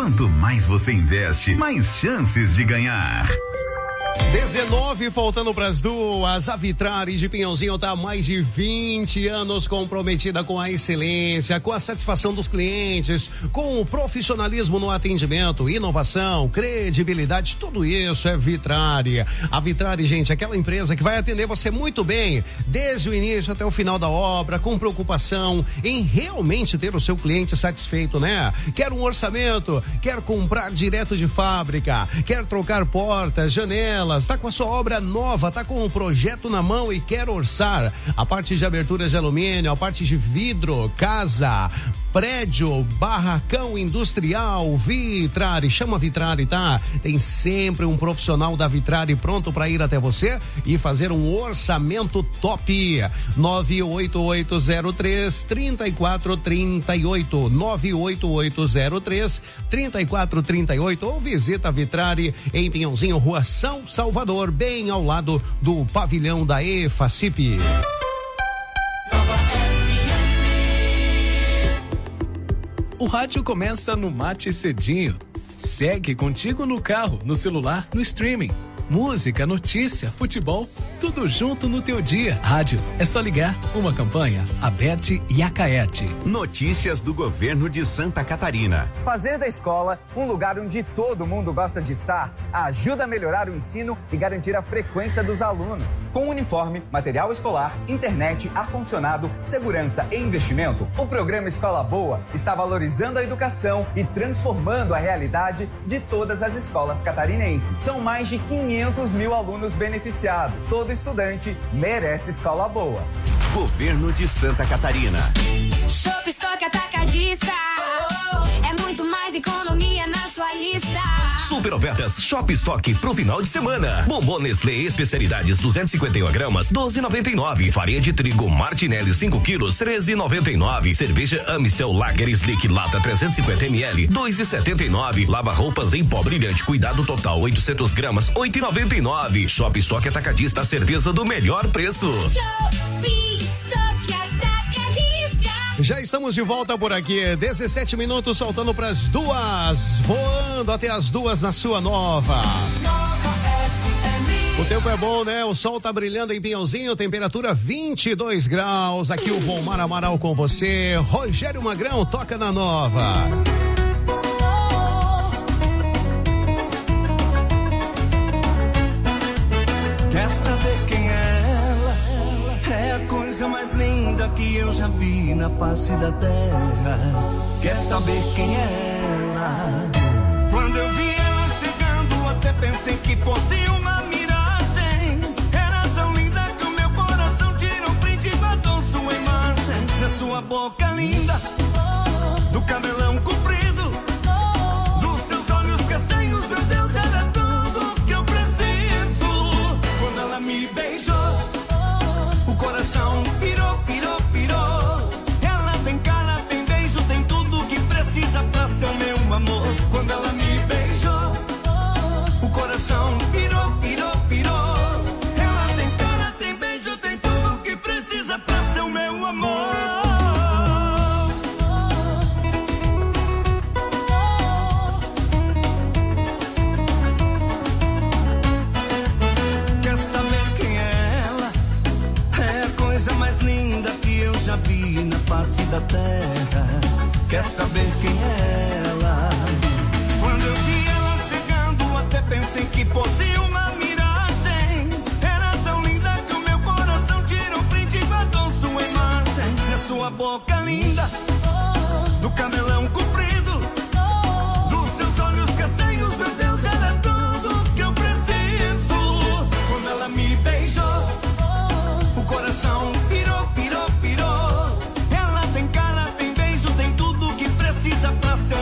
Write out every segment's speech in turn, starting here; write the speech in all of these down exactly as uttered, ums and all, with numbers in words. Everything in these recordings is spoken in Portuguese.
Quanto mais você investe, mais chances de ganhar. dezenove, faltando para as duas. A Vitrari de Pinhãozinho está há mais de vinte anos comprometida com a excelência, com a satisfação dos clientes, com o profissionalismo no atendimento, inovação, credibilidade, tudo isso é Vitrari. A Vitrari, gente, é aquela empresa que vai atender você muito bem, desde o início até o final da obra, com preocupação em realmente ter o seu cliente satisfeito, né? Quer um orçamento, quer comprar direto de fábrica, quer trocar portas, janelas, tá com a sua obra nova, tá com o projeto na mão e quer orçar a parte de aberturas de alumínio, a parte de vidro, casa, prédio, barracão industrial, Vitrari, chama Vitrari, tá? Tem sempre um profissional da Vitrari pronto para ir até você e fazer um orçamento top. nove oito oito zero três, três quatro três oito, nove oito oito zero três, três quatro três oito, ou visita a Vitrari em Pinhãozinho, Rua São Salvador, bem ao lado do pavilhão da EFACIP. O rádio começa no Mate Cedinho. Segue contigo no carro, no celular, no streaming. Música, notícia, futebol, tudo junto no teu dia. Rádio, é só ligar. Uma campanha, Aberte e Acaerte. Notícias do governo de Santa Catarina. Fazer da escola um lugar onde todo mundo gosta de estar ajuda a melhorar o ensino e garantir a frequência dos alunos. Com uniforme, material escolar, internet, ar-condicionado, segurança e investimento, o programa Escola Boa está valorizando a educação e transformando a realidade de todas as escolas catarinenses. São mais de quinhentos mil alunos beneficiados. Todo estudante merece escola boa. Governo de Santa Catarina. Shop Stock Atacadista. É muito mais economia na sua lista. Super ofertas Shop Stock pro final de semana. Bombom Nestlé especialidades duzentos e cinquenta e um gramas, doze e noventa e nove. Farinha de trigo Martinelli cinco quilos, treze e noventa e nove. Cerveja Amistel Lager Slick lata trezentos e cinquenta mililitros, dois e setenta e nove. Lava roupas em pó brilhante, cuidado total oitocentos gramas, oito e noventa e nove. Shop Stock Atacadista, certeza do melhor preço. Shop Stock Atacadista. Já estamos de volta por aqui, dezessete minutos, saltando para as duas, voando até as duas na sua nova. O tempo é bom, né? O sol tá brilhando em Pinhãozinho, temperatura vinte e dois graus. Aqui o Volmar Amaral com você. Rogério Magrão toca na nova. Quer saber quem é ela? É a coisa mais linda que eu já vi na face da terra. Quer saber quem é ela? Quando eu vi ela chegando, até pensei que fosse uma miragem. Era tão linda que o meu coração tirou um print e guardou sua imagem. Na sua boca linda, do cabelão comprido, dos seus olhos castanhos, meu Deus, era tudo que eu preciso. Quando ela me beijou, o coração pirou, pirou, pirou. Ela tem cara, tem beijo, tem tudo que precisa pra ser meu amor. Quando ela me beijou, o coração pirou, pirou, pirou. Ela tem cara, tem beijo, tem tudo que precisa pra ser o meu amor. Quer saber quem é ela? É a coisa mais linda que eu já vi na face da terra. Quer saber quem é ela? Quando eu vi ela chegando, até pensei que fosse uma miragem. Era tão linda que o meu coração tirou um print e guardou sua imagem. Na sua boca linda, do cabelão comprido, dos seus olhos castanhos, meu Deus, era tudo que eu preciso. Quando ela me beijou, o coração pirou, pirou, pirou. Ela tem cara, tem beijo, tem tudo que precisa pra ser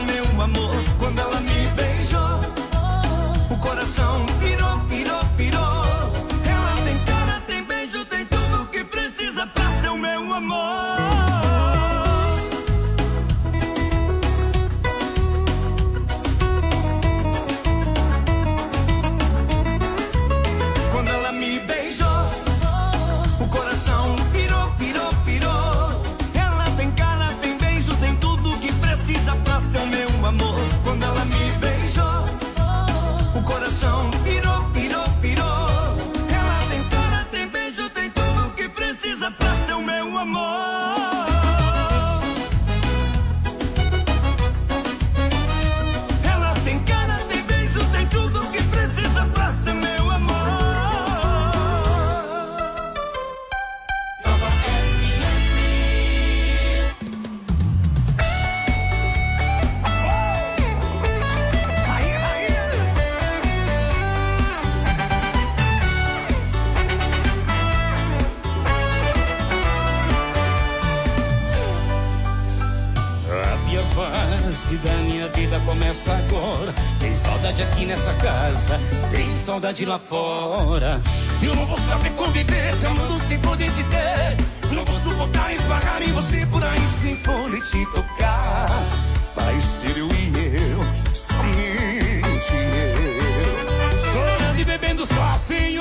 começa agora. Tem saudade aqui nessa casa, tem saudade lá fora. Eu não vou saber conviver, te amando sem poder te ter. Não vou suportar esbarrar em você por aí sem poder te tocar. Vai ser eu e eu, somente eu, chorando e bebendo sozinho.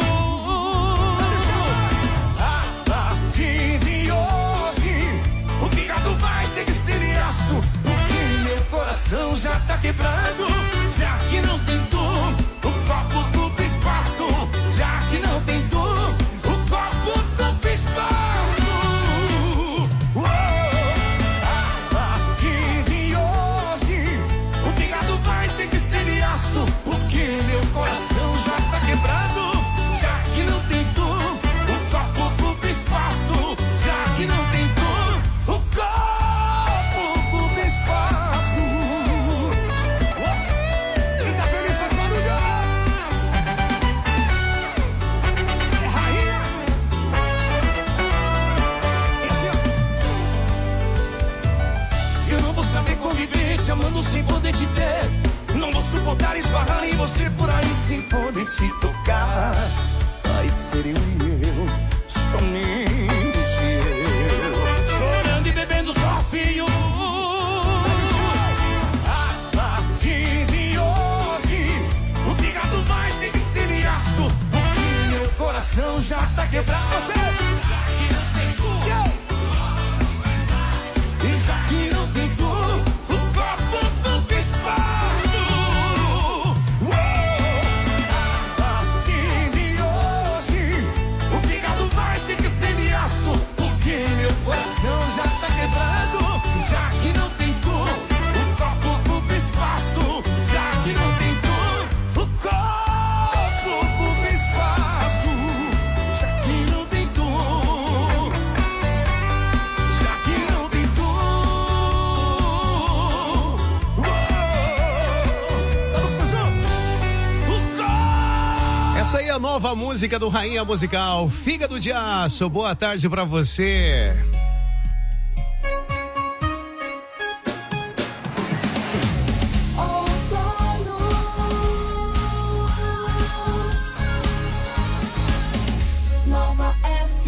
A partir de hoje, o fígado vai ter que ser de aço, porque meu coração já tá quebrado. Já que não tentou, o copo ocupa espaço. Já que não tentou, o copo ocupa espaço. Porque meu coração já tá quebrado. Já que não tentou, o copo ocupa espaço. Já que não tentou, o copo ocupa espaço. Quem tá feliz faz barulho. É rainha. E assim, ó. Eu não vou saber conviver te amando sem poder te ter. Não vou suportar esbarrar em você por aí sem poder te tocar. Vai ser eu e eu, somente eu, chorando e bebendo sozinho. A partir de hoje, o fígado vai ter que ser de aço, porque meu coração já tá quebrado. Você já que não tem tudo, e já que não tem tudo, o copo não fez espaço. Porque meu coração já tá quebrado. Já que não tentou, o copo ocupa espaço. Já que não tentou, o copo ocupa espaço. Já que não tentou, já que não tentou. Essa aí é a nova música do Rainha Musical, Fígado de Aço. Boa tarde pra você. Nova F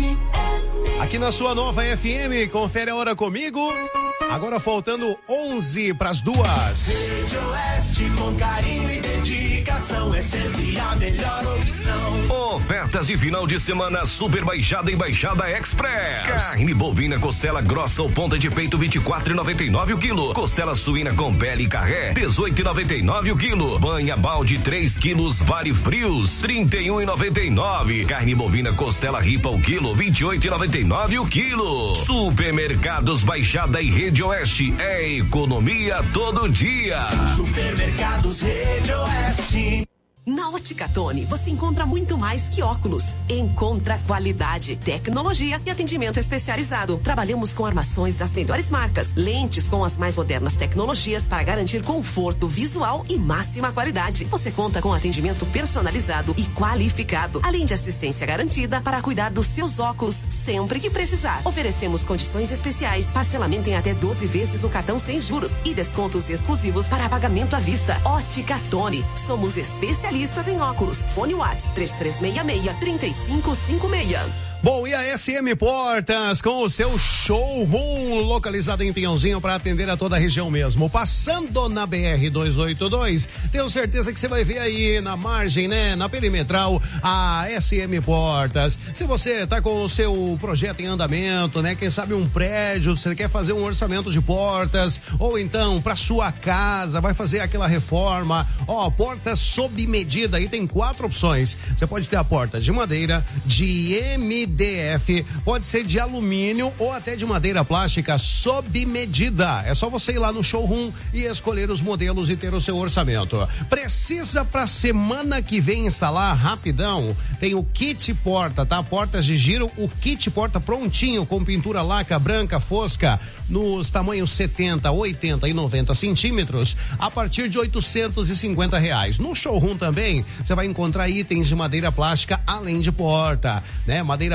M. Aqui na sua Nova F M, confere a hora comigo. Agora faltando onze pras duas. Rede Oeste, com carinho e dedicação, é sempre a melhor opção. Ofertas de final de semana Super Baixada e Baixada Express. Carne bovina costela grossa ou ponta de peito vinte e quatro reais e noventa e nove o quilo. Costela suína com pele e carré dezoito reais e noventa e nove o quilo. Banha balde três quilos vale frios trinta e um reais e noventa e nove. Carne bovina costela ripa o quilo vinte e oito reais e noventa e nove o quilo. Supermercados Baixada e Rede Oeste é economia todo dia. Supermercados Rede Oeste. Na Ótica Tony, você encontra muito mais que óculos. Encontra qualidade, tecnologia e atendimento especializado. Trabalhamos com armações das melhores marcas, lentes com as mais modernas tecnologias para garantir conforto visual e máxima qualidade. Você conta com atendimento personalizado e qualificado, além de assistência garantida para cuidar dos seus óculos sempre que precisar. Oferecemos condições especiais, parcelamento em até doze vezes no cartão sem juros e descontos exclusivos para pagamento à vista. Ótica Tony, somos especialistas em óculos. Fone Whats três três seis seis, três cinco cinco seis. Bom, e a S M Portas com o seu showroom localizado em Pinhãozinho para atender a toda a região mesmo. Passando na B R duzentos e oitenta e dois, tenho certeza que você vai ver aí na margem, né, na perimetral, a S M Portas. Se você tá com o seu projeto em andamento, né, quem sabe um prédio, você quer fazer um orçamento de portas, ou então para sua casa, vai fazer aquela reforma, ó, portas sob medida, aí tem quatro opções. Você pode ter a porta de madeira, de M D F, pode ser de alumínio ou até de madeira plástica sob medida. É só você ir lá no showroom e escolher os modelos e ter o seu orçamento. Precisa pra semana que vem instalar rapidão? Tem o kit porta, tá? Portas de giro, o kit porta prontinho com pintura laca branca fosca nos tamanhos setenta, oitenta e noventa centímetros a partir de oitocentos e cinquenta reais. No showroom também você vai encontrar itens de madeira plástica além de porta, né? Madeira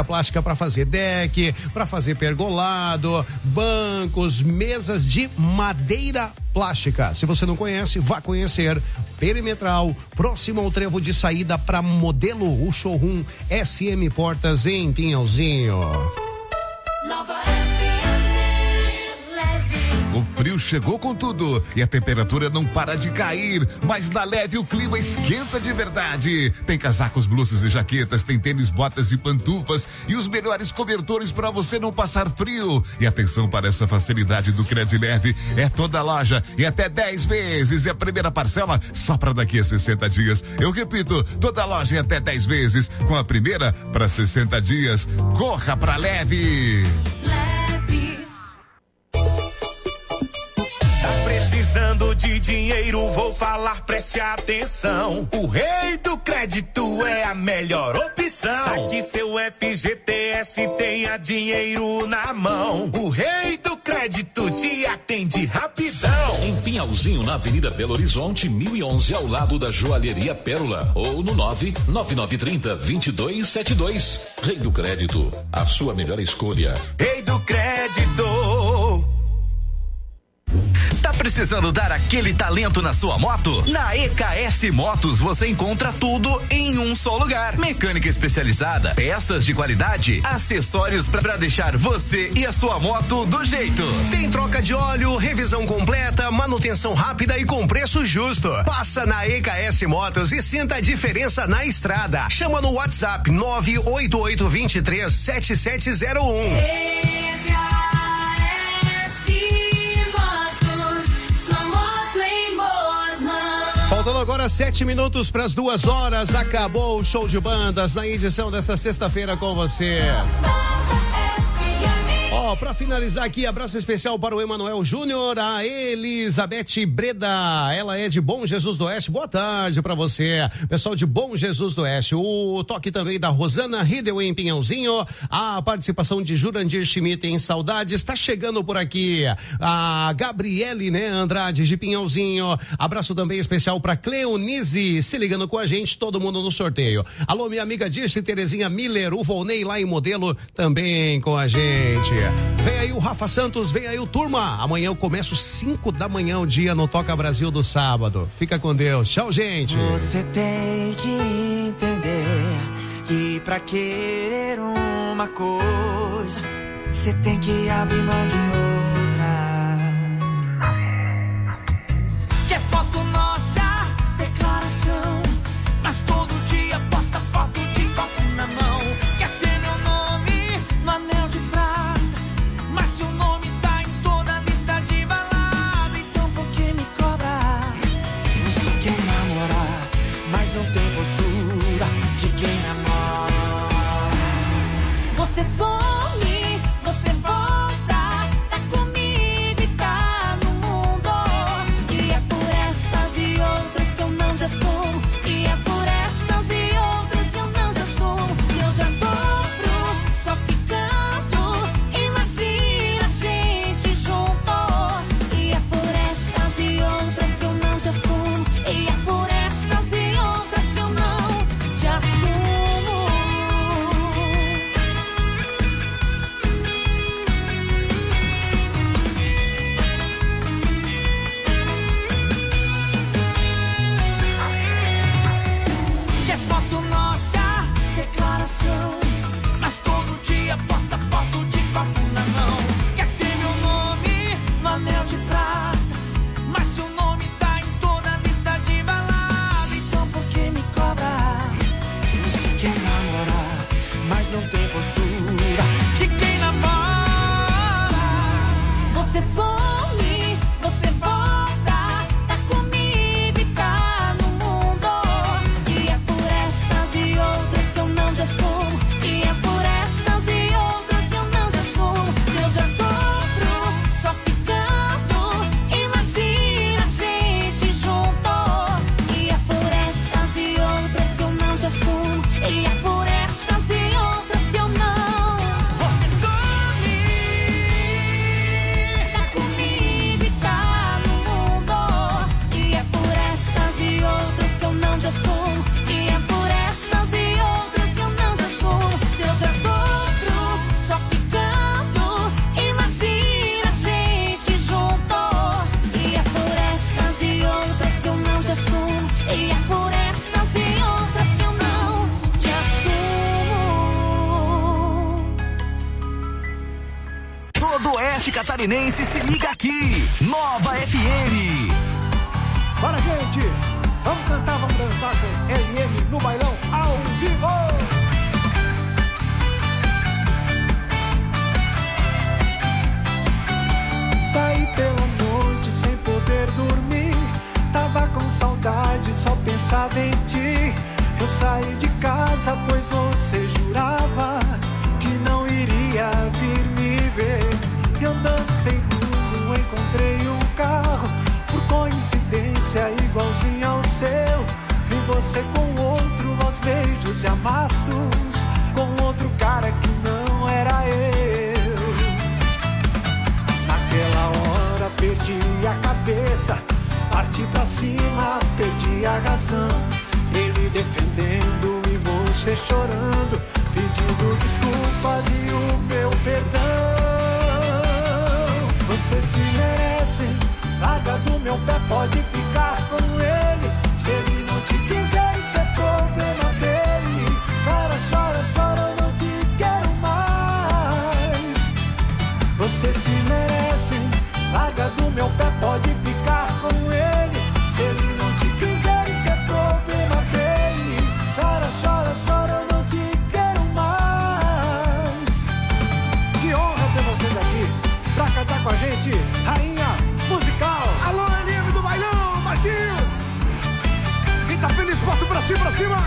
madeira plástica para fazer deck, para fazer pergolado, bancos, mesas de madeira plástica. Se você não conhece, vá conhecer. Perimetral, próximo ao trevo de saída para Modelo, o showroom S M Portas em Pinhalzinho. Nova F M, leve. O frio chegou com tudo e a temperatura não para de cair, mas na Leve o clima esquenta de verdade. Tem casacos, blusas e jaquetas, tem tênis, botas e pantufas e os melhores cobertores para você não passar frio. E atenção para essa facilidade do Credileve, é toda loja e até dez vezes. E a primeira parcela só para daqui a sessenta dias. Eu repito, toda loja e até dez vezes. Com a primeira para sessenta dias. Corra pra Leve. Precisando de dinheiro, vou falar, preste atenção. O Rei do Crédito é a melhor opção. Saque seu F G T S, tenha dinheiro na mão. O Rei do Crédito te atende rapidão. Em Pinhalzinho, na Avenida Belo Horizonte, mil e onze, ao lado da Joalheria Pérola. Ou no nove nove nove trinta, vinte e dois setenta e dois. Rei do Crédito, a sua melhor escolha. Rei do Crédito. Tá precisando dar aquele talento na sua moto? Na E K S Motos você encontra tudo em um só lugar. Mecânica especializada, peças de qualidade, acessórios pra deixar você e a sua moto do jeito. Tem troca de óleo, revisão completa, manutenção rápida e com preço justo. Passa na E K S Motos e sinta a diferença na estrada. Chama no WhatsApp nove oito oito dois três sete sete zero um. Faltando agora sete minutos para as duas horas, acabou o show de bandas na edição dessa sexta-feira com você. Ó, oh, pra finalizar aqui, abraço especial para o Emanuel Júnior, a Elizabeth Breda, ela é de Bom Jesus do Oeste, boa tarde pra você, pessoal de Bom Jesus do Oeste. O toque também da Rosana Riedel em Pinhalzinho, a participação de Jurandir Schmidt em Saudades, está chegando por aqui, a Gabriele, né, Andrade de Pinhalzinho, abraço também especial pra Cleonize, se ligando com a gente, todo mundo no sorteio. Alô, minha amiga Dirce Terezinha Miller, o Volney lá em Modelo, também com a gente. Vem aí o Rafa Santos, vem aí o Turma. Amanhã eu começo cinco da manhã o dia no Toca Brasil do sábado. Fica com Deus. Tchau, gente. Você tem que entender que pra querer uma coisa, você tem que abrir mão de outra. Quer foto nossa, declaração, mas todo dia posta foto de copo na mão. Quer ter meu nome no anel de prata, mas seu nome tá em toda a lista de balada. Então por que me cobra? Você quer namorar, mas não tem postura de quem namora. Você some, você volta, tá catarinense se liga aqui. Nova F M. Bora, gente! Vamos cantar, vamos dançar com L M no bailão ao vivo! Saí pela noite sem poder dormir. Tava com saudade, só pensava em ti. Eu saí de casa, pois você jurava que não iria vir me ver. E andando sem rumo, encontrei um carro, por coincidência igualzinho ao seu. Vi você com outro, aos beijos e amassos, com outro cara que não era eu. Naquela hora perdi a cabeça, parti pra cima, perdi a razão. Ele defendendo e você chorando, pedindo desculpas e o meu perdão. Você se merece, larga do meu pé, pode ficar com ele. Se ele não te quiser, isso é problema dele. Chora, chora, chora, eu não te quero mais. Você se merece, larga do meu pé, pode ficar com ele. Se ele não te quiser, isso é problema dele. Chora, chora, chora, eu não te quero mais. Que honra ter vocês aqui pra cantar com a gente, Rainha Musical. Alô, L M do bailão, Marquinhos. Quem tá feliz, bota pra cima, pra cima.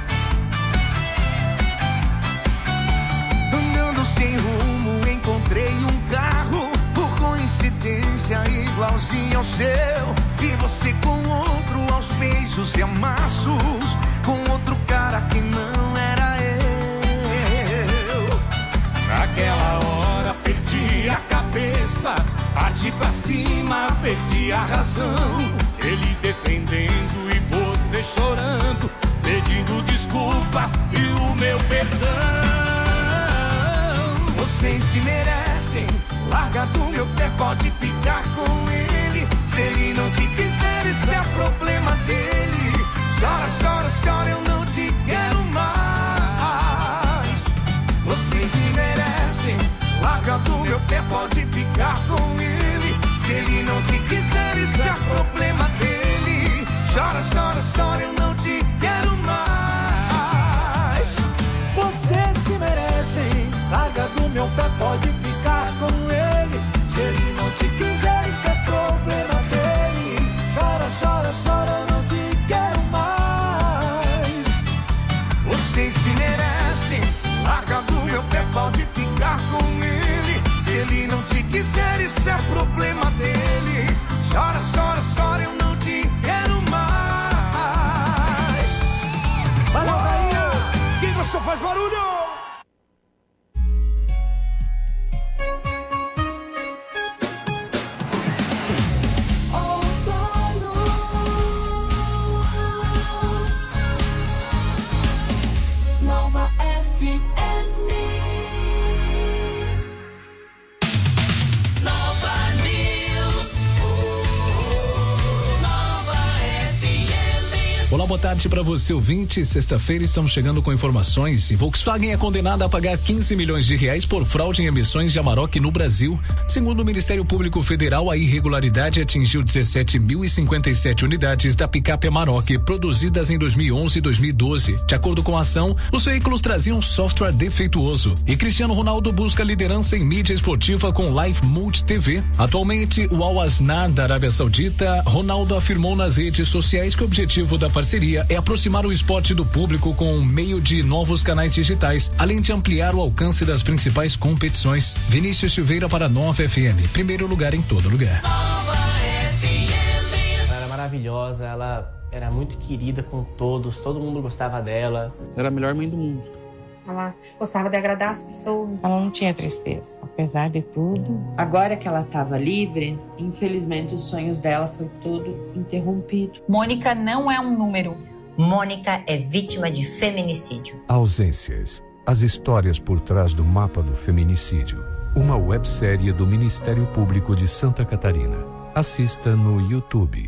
Andando sem rumo, encontrei um carro, por coincidência igualzinho ao seu. E você com outro, aos beijos e amassos, com outro cara que não era eu. Naquela hora perdi a cabeça, parti pra cima, perdi a razão. Ele defendendo e você chorando, pedindo desculpas e o meu perdão. Vocês se merecem, larga do meu pé, pode ficar com ele. Se ele não te quiser, isso é problema dele. Chora, chora, chora, eu não te quero mais. Vocês se merecem, larga do meu pé, pode ficar com ele. Se ele não te quiser, isso é problema dele. Chora, chora, chora, eu não te quero mais. Vocês se merecem, larga do meu pé, pode ficar com ele. Se ele não te quiser, isso é problema dele. Chora, chora, chora, eu não te quero mais. Vocês se merecem, larga do meu pé, pode ficar com ele. Se ele não te quiser, isso é problema dele. Chora, chora, chora, eu não te quero mais. Valeu, Rainha! Quem gostou faz barulho! Nova F M. Nova News. Nova F M. Olá, boa tarde para você, ouvinte. Sexta-feira estamos chegando com informações. E Volkswagen é condenada a pagar quinze milhões de reais por fraude em emissões de Amarok no Brasil. Segundo o Ministério Público Federal, a irregularidade atingiu dezessete mil e cinquenta e sete unidades da picape Amarok, produzidas em dois mil e onze e dois mil e doze. De acordo com a ação, os veículos traziam software defeituoso. E Cristiano Ronaldo busca liderança em mídia esportiva com Live Multi T V. Atualmente, o Al Asnar da Arábia Saudita, Ronaldo afirmou nas redes sociais que o objetivo da parceria é aproximar o esporte do público com o meio de novos canais digitais, além de ampliar o alcance das principais competições. Vinícius Silveira para Nova F M, primeiro lugar em todo lugar. Ela era maravilhosa, ela era muito querida com todos, todo mundo gostava dela. Era a melhor mãe do mundo. Ela gostava de agradar as pessoas. Ela não tinha tristeza, apesar de tudo. Agora que ela estava livre, infelizmente os sonhos dela foi todo interrompido. Mônica não é um número. Mônica é vítima de feminicídio. Ausências. As histórias por trás do mapa do feminicídio. Uma websérie do Ministério Público de Santa Catarina. Assista no YouTube.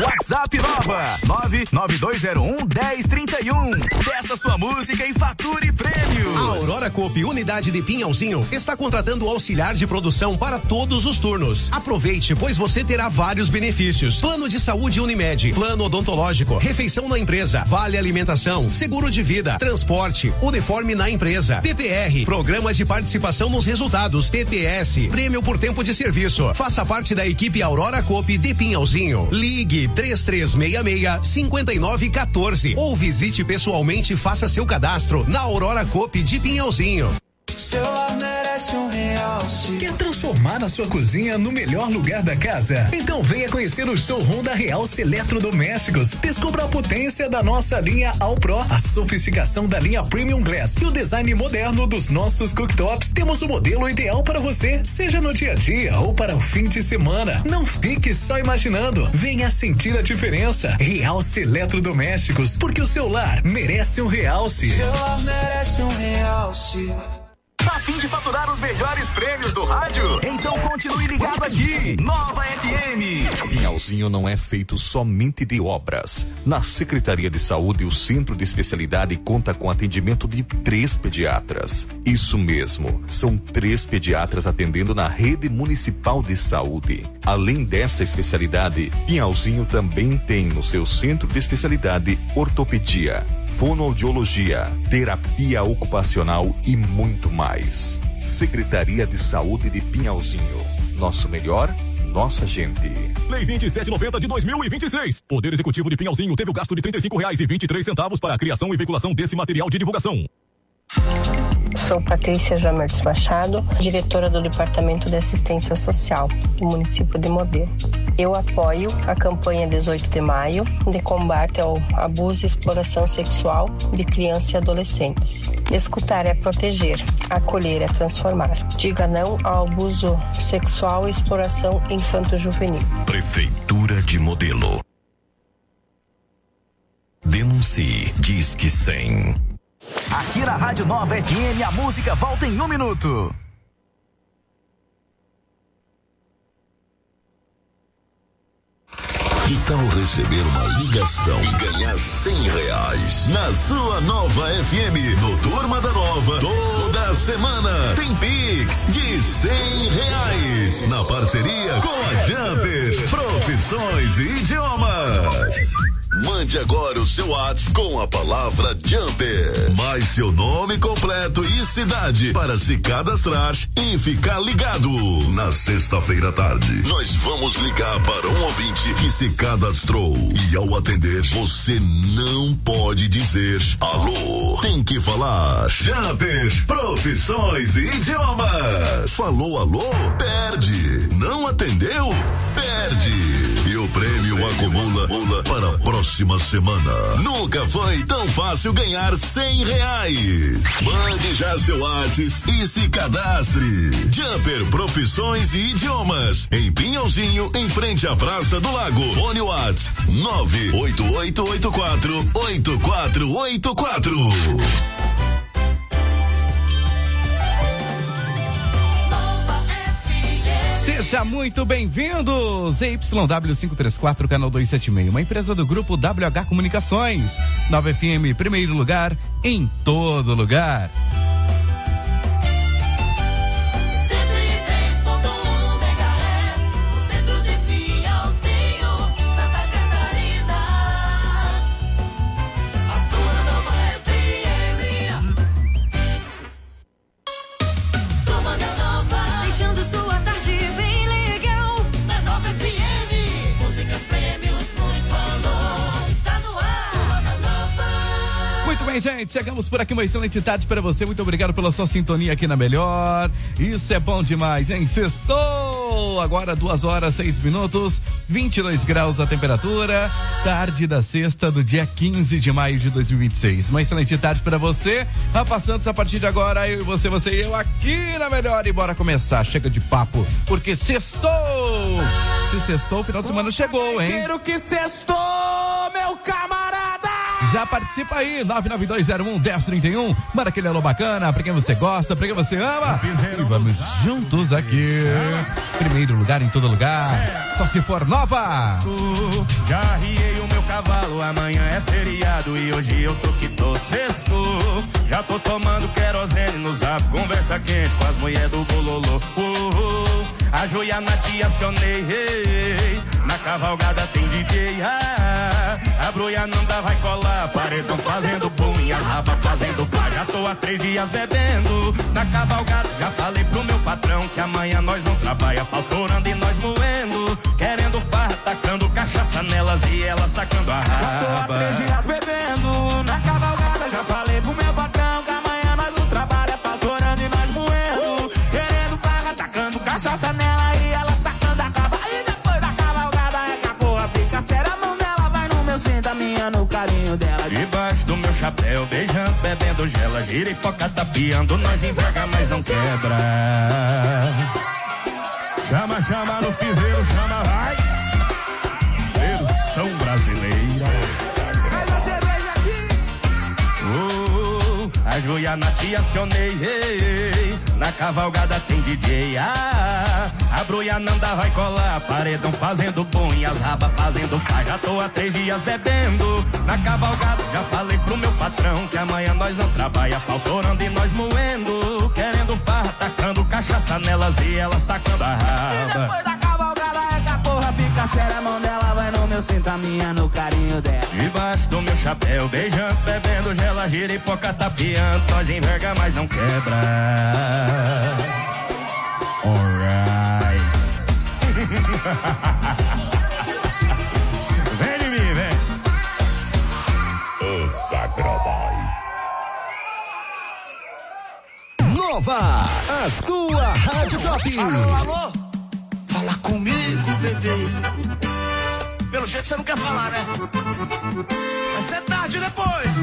WhatsApp Nova nove nove dois zero um um zero três um. Peça sua música e fature prêmios. A Aurora Coop, unidade de Pinhalzinho, está contratando auxiliar de produção para todos os turnos. Aproveite, pois você terá vários benefícios: plano de saúde Unimed, plano odontológico, refeição na empresa, vale alimentação, seguro de vida, transporte, uniforme na empresa, P P R, programa de participação nos resultados, P T S, prêmio por tempo de serviço. Faça parte da equipe Aurora Coop de Pinhalzinho. Ligue três três seis seis, cinco nove um quatro ou visite pessoalmente e faça seu cadastro na Aurora Coop de Pinhalzinho. Seu lar merece um realce. Quer transformar a sua cozinha no melhor lugar da casa? Então venha conhecer o showroom da Realce Eletrodomésticos. Descubra a potência da nossa linha All Pro, a sofisticação da linha Premium Glass e o design moderno dos nossos cooktops. Temos o modelo ideal para você, seja no dia a dia ou para o fim de semana. Não fique só imaginando. Venha sentir a diferença. Realce Eletrodomésticos, porque o seu lar merece um realce. Seu lar merece um realce. Tá a fim de faturar os melhores prêmios do rádio? Então continue ligado aqui. Nova F M. Pinhalzinho não é feito somente de obras. Na Secretaria de Saúde, o Centro de Especialidade conta com atendimento de três pediatras. Isso mesmo, são três pediatras atendendo na rede municipal de saúde. Além desta especialidade, Pinhalzinho também tem no seu Centro de Especialidade ortopedia, fonoaudiologia, terapia ocupacional e muito mais. Secretaria de Saúde de Pinhalzinho. Nosso melhor, nossa gente. Lei vinte e sete noventa de dois mil e vinte e seis. Poder Executivo de Pinhalzinho teve o gasto de trinta e cinco reais e vinte e três centavos para a criação e veiculação desse material de divulgação. Sou Patrícia Jamertz Machado, diretora do Departamento de Assistência Social do município de Modelo. Eu apoio a campanha dezoito de maio de combate ao abuso e exploração sexual de crianças e adolescentes. Escutar é proteger, acolher é transformar. Diga não ao abuso sexual e exploração infanto-juvenil. Prefeitura de Modelo. Denuncie Disque cem. Aqui na Rádio Nova F M, a música volta em um minuto. Que tal receber uma ligação e ganhar cem reais? Na sua Nova F M, no Turma da Nova, toda semana tem Pix de cem reais. Na parceria com a Jumper, Profissões e Idiomas. Mande agora o seu WhatsApp com a palavra Jumper, mais seu nome completo e cidade para se cadastrar e ficar ligado. Na sexta-feira à tarde, nós vamos ligar para um ouvinte que se cadastrou e ao atender, você não pode dizer alô. Tem que falar Jumper, Profissões e Idiomas. Falou alô? Perde. Não atendeu? Perde. E o prêmio acumula para a próxima semana. Nunca foi tão fácil ganhar cem reais. Mande já seu WhatsApp e se cadastre. Jumper Profissões e Idiomas, em Pinhalzinho, em frente à Praça do Lago. Fone WhatsApp nove oito oito oito quatro oito quatro oito quatro. Seja muito bem-vindos, Z Y W quinhentos e trinta e quatro, canal duzentos e setenta e seis, uma empresa do grupo W H Comunicações. Nova F M, primeiro lugar em todo lugar. Bem, gente, chegamos por aqui, uma excelente tarde para você. Muito obrigado pela sua sintonia aqui na Melhor. Isso é bom demais, hein? Sextou! Agora duas horas, seis minutos, vinte e dois graus a temperatura. Tarde da sexta do dia quinze de maio de dois mil e vinte e seis. Uma excelente tarde para você. Rafa Santos, a partir de agora, eu e você, você e eu aqui na Melhor. E bora começar. Chega de papo, porque sextou! Se sextou, o final de semana chegou, hein? Quero que sextou, meu camarada! Já participa aí, nove nove dois zero um, um zero três um. Manda aquele alô bacana pra quem você gosta, pra quem você ama. E vamos juntos aqui. Primeiro lugar em todo lugar, só se for nova. Já arriei o meu cavalo, amanhã é feriado e hoje eu tô que tô sexto. Já tô tomando querosene no zap, conversa quente com as mulheres do bololô. Uh, uh, a Joiana te acionei, hey, na cavalgada tem D J. Ah, a broiananda vai colar, paredão fazendo boom e as rabas fazendo pá. Já tô há três dias bebendo na cavalgada. Já falei pro meu patrão que amanhã nós não trabalha, pautorando e nós moendo, querendo farra, tacando cachaça nelas e elas tacando a raba. Já tô há três dias bebendo na cavalgada. Já falei pro meu patrão que amanhã nós não trabalha, pautorando e nós moendo, querendo farra, tacando cachaça nela e elas tacando a raba. E depois da cavalgada é que a porra fica séria. A mão dela vai no meu cinto, a minha no carinho dela. Debaixo do meu chapéu, beijando, bebendo gela, giripoca tapeando, nós enverga, mas não quebra. Chama, chama no fizeiro, chama, vai. Versão brasileira. Traz a cerveja aqui. Oh, a Joiana te acionei, hey, na cavalgada tem D J. Ah, a broiananda vai colar, paredão fazendo bom e as rabas fazendo pá. Já tô há três dias bebendo na cavalgada. Já falei pro meu patrão que amanhã nós não trabalha, pautorando e nós moendo, querendo farra, tacando cachaça nelas e elas tacando a raba. E depois da cavalgada é que a porra fica séria. A mão dela vai no meu cinto, a minha no carinho dela. Debaixo do meu chapéu, beijando, bebendo gela, giripoca tapeando, nós enverga, mas não quebra. Alright. Vem de mim, vem. O Sagrabai. Nova, a sua Rádio Top. Alô, alô? Fala comigo, bebê. Pelo jeito você não quer falar, né? Vai ser tarde depois.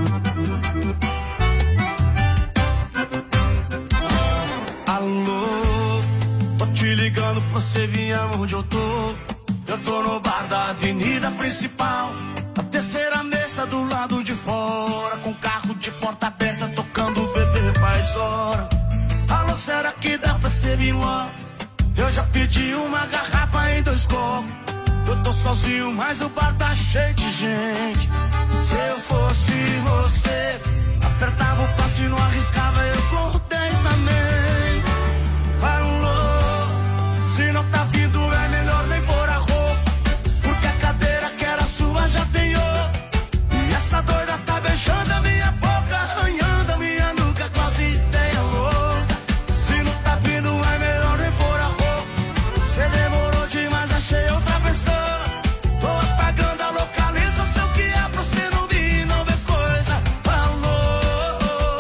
Alô, tô te ligando pra você vir aonde eu tô. Eu tô no bar da avenida principal, a terceira mesa do lado de fora, com carro de porta aberta tocando o bebê faz hora. Alô, será que dá pra você vir lá? Eu já pedi uma garrafa em dois copos. Eu tô sozinho, mas o bar tá cheio de gente. Se eu fosse você, apertava o passo e não arriscava, eu corro dez na mente. Falou, se não tá vindo é melhor nem pôr a roupa, porque a cadeira que era sua já tem outro. E essa doida tá beijando a minha boca, arranhando a minha nuca, quase ideia louca. Se não tá vindo é melhor nem pôr a roupa. Cê demorou demais, achei outra pessoa. Tô apagando a localiza, sei o que é pra você não vir, não ver coisa. Falou.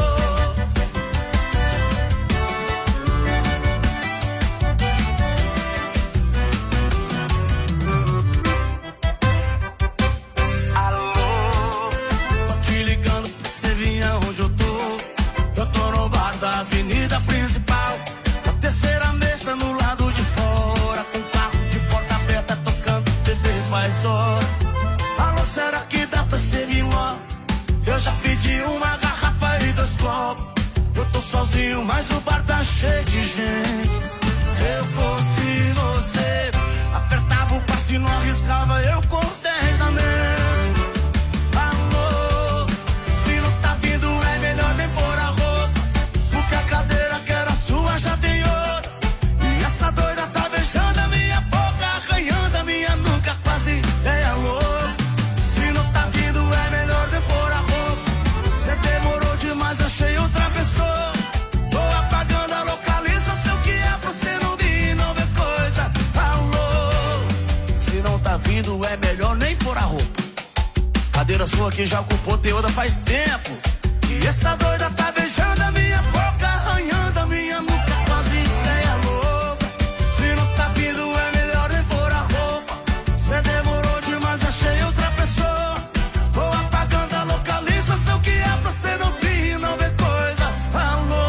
Alô, tô te ligando pra você vir aonde eu tô. Eu tô no bar da avenida principal, a terceira mesa no lado de fora, com carro de porta aberta tocando bebê faz hora. Alô, será que dá pra você vir lá? Eu já pedi uma garrafa e dois copos. Eu tô sozinho, mas o bar tá cheio de gente. Se eu fosse você, apertava o passo e não arriscava, eu corro dez na mente. Alô, se não tá vindo é melhor nem pôr a roupa, porque a cadeira que era sua já tem outra. E essa doida tá beijando a minha boca, arranhando a minha nuca, quase ideia louca. Se não tá vindo é melhor nem pôr a roupa. Cê demorou demais, achei outra pessoa. Tô apagando a localiza, sei o que é pra você não vir, não ver coisa. Alô, se não tá vindo é melhor nem pôr a roupa. Cadeira sua que já ocupou teoda faz tempo. E essa doida tá beijando a minha boca, arranhando a minha nuca, quase ideia louca. Se não tá vindo é melhor nem pôr a roupa. Cê demorou demais, achei outra pessoa. Tô apagando a localiza, sei o que é pra você não vir, não ver coisa. Alô,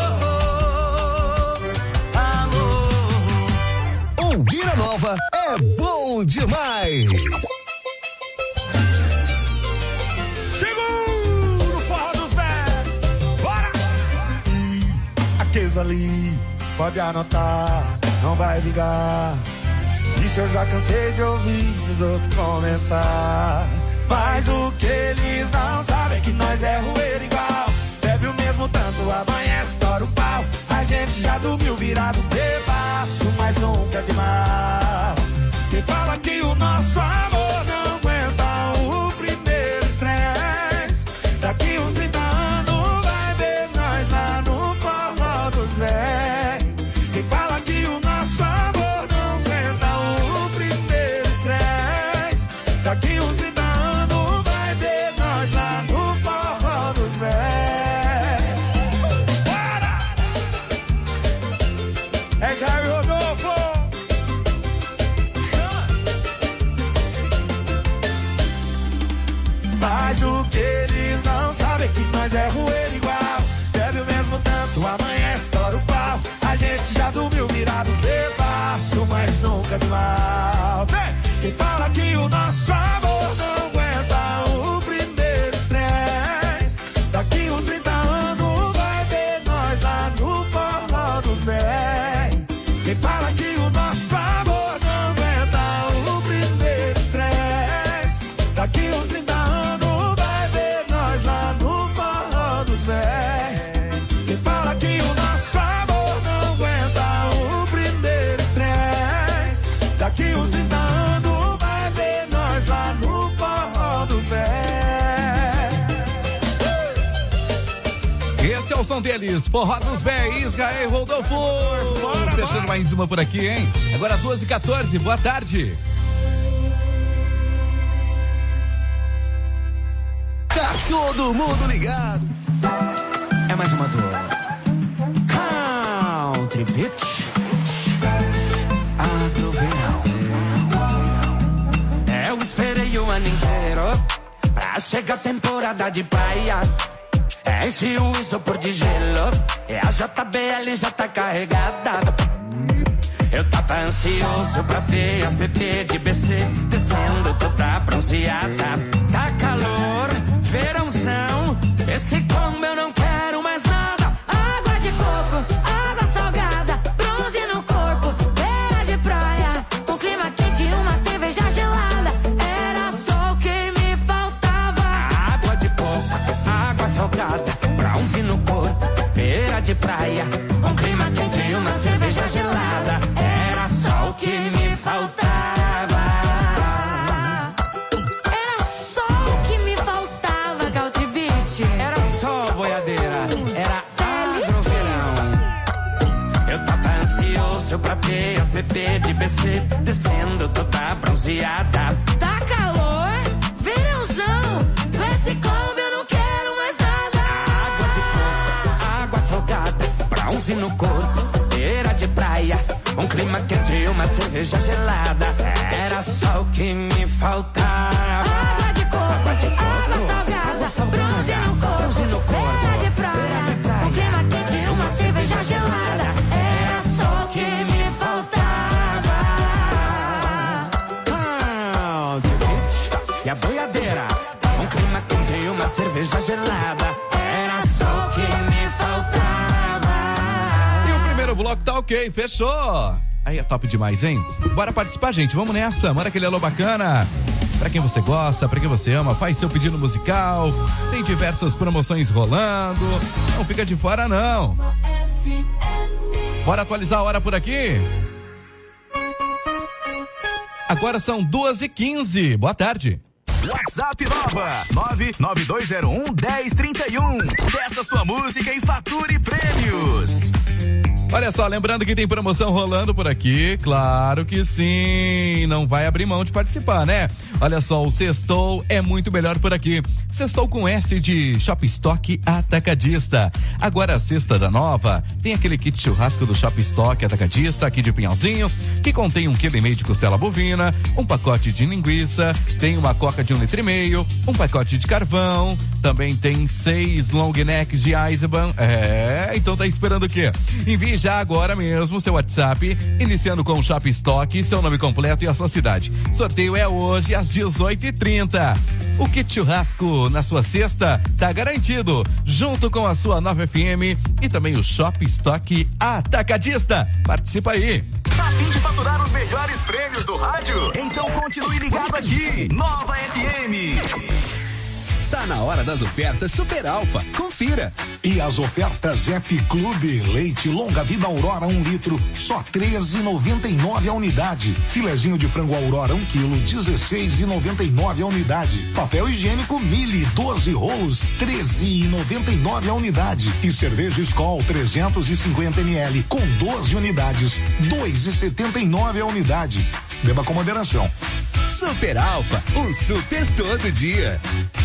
alô. Ouvir a Nova é bom demais. coisas ali, pode anotar, não vai ligar. Isso eu já cansei de ouvir os outros comentar. Mas o que eles não sabem é que nós é rueiro igual. Bebe o mesmo tanto, amanhece, estoura o pau. A gente já dormiu virado bebaço, mas nunca de mal. Quem fala que o nosso amor não aguenta o primeiro estresse, daqui uns trinta anos vai ver nós lá no forró dos véi. Quem fala que o nosso amor não aguenta o primeiro estresse, daqui uns trinta anos vai ver nós lá no forró dos véi. Bora! É isso aí, Rodolfo! Mas o que eles não sabem é que nós é rueiro igual. Bebe o mesmo tanto, amanhece, estoura o pau. A gente já dormiu virado bebaço, mas nunca de mal. Vem! Quem fala que o nosso amor não aguenta o primeiro estresse, daqui uns trinta anos vai ver nós lá no forró dos véi. Quem fala que o nosso amor não aguenta o primeiro estresse, daqui uns trinta anos vai ver nós lá no forró dos véi. Quem fala que o nosso amor não aguenta o primeiro estresse, daqui uns trinta anos vai ver nós lá no forró dos véi. Esse é o som deles, Forró dos Véi, Israel Rodolfo. Bora, Fechando bora. Mais uma por aqui, hein? Agora duas e quatorze, boa tarde. Tá todo mundo ligado. É mais uma do Country Beach Agroverão. Eu esperei o ano inteiro pra chegar a temporada de praia. Enche o isopor de gelo e a J B L já tá carregada. Eu tava ansioso pra ver as bebê de B C descendo toda bronzeada. Tá calor, verãozão, esse combo eu não quero mais nada. Água de coco, água salgada, bronze no corpo, beira de praia, um clima quente e uma cerveja gelada. Era só o que me faltava. Água de coco, água salgada, bronze no corpo, beira de praia, um clima quente e uma cerveja gelada. Era só o que me faltava. Era só o que me faltava, Country Beach. Era só boiadeira, era agroverão. Eu tava ansioso pra ver as bebê de B C descendo toda bronzeada. Tá calor, verãozão, com esse combo eu não quero mais nada. Água de coco, água salgada, bronze no corpo, beira de praia, um clima quente e uma cerveja gelada. Era só o que me faltava. Água de coco, água, de coco, água salgada, água salgada, bronze no corpo, bronze no corpo, beira de praia, beira de praia, um clima quente e uma cerveja gelada. Era só o que me faltava. Country Beach e a boiadeira, um clima quente e uma cerveja gelada. Era só o que me faltava. Primeiro bloco tá ok, fechou. Aí é top demais, hein? Bora participar, gente, vamos nessa. Manda aquele alô bacana. Pra quem você gosta, pra quem você ama, faz seu pedido musical. Tem diversas promoções rolando. Não fica de fora, não. Bora atualizar a hora por aqui? Agora são duas e quinze. Boa tarde. WhatsApp Nova nove nove dois zero um, um zero três um. Peça sua música e fature prêmios. Olha só, lembrando que tem promoção rolando por aqui, claro que sim, não vai abrir mão de participar, né? Olha só, o Sextou é muito melhor por aqui. Sextou com S de Shop Stock Atacadista. Agora a Sexta da Nova tem aquele kit churrasco do Shop Stock Atacadista aqui de Pinhalzinho, que contém um quilo e meio de costela bovina, um pacote de linguiça, tem uma coca de um litro e meio, um pacote de carvão, também tem seis long necks de Eisenbahn. É, então tá esperando o quê? Envie Mande já agora mesmo seu WhatsApp, iniciando com o Shop Stock, seu nome completo e a sua cidade. Sorteio é hoje às dezoito e trinta. O kit churrasco na sua cesta tá garantido, junto com a sua nova F M e também o Shop Stock Atacadista. Participa aí. Tá a fim de faturar os melhores prêmios do rádio? Então continue ligado aqui. Nova F M. Tá na hora das ofertas Super Alfa. Confira. E as ofertas Ep Clube, leite longa vida Aurora um litro, só treze e noventa e nove a unidade. Filezinho de frango Aurora um quilo, dezesseis e noventa e nove a unidade. Papel higiênico Mili, doze rolos, treze e noventa e nove a unidade. E cerveja Skol trezentos e cinquenta mililitros com doze unidades, dois e setenta e nove a unidade. Beba com moderação. Super Alfa, um super todo dia.